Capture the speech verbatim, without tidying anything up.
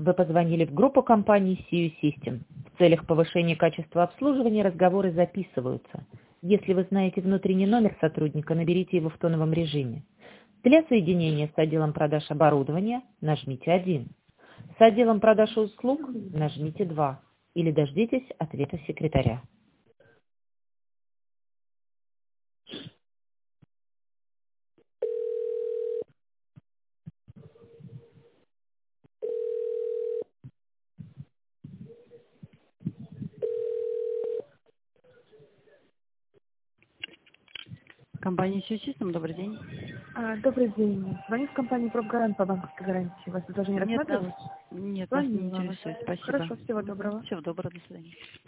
Вы позвонили в группу компании си ю System. В целях повышения качества обслуживания разговоры записываются. Если вы знаете внутренний номер сотрудника, наберите его в тоновом режиме. Для соединения с отделом продаж оборудования нажмите один. С отделом продаж и услуг нажмите два. Или дождитесь ответа секретаря. Компания си ю System, добрый день. А, добрый день. Звоню в компанию «Пробгарант» по банковской гарантии. Вас предложение Нет, нас, рассматривалось? нет, нас не Звонила. интересует. Спасибо. Хорошо, всего доброго. Всего доброго, до свидания.